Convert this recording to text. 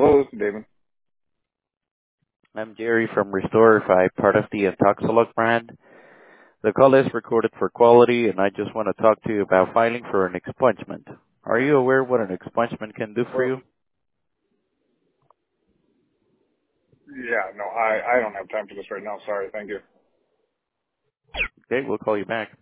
Hello, this is David. I'm Jerry from Restorify, part of the Intoxilog brand. The call is recorded for quality, and I just want to talk to you about filing for an expungement. Are you aware what an expungement can do for Well, you? yeah, no, I don't have time for this right now. Sorry. Thank you. Okay, we'll call you back.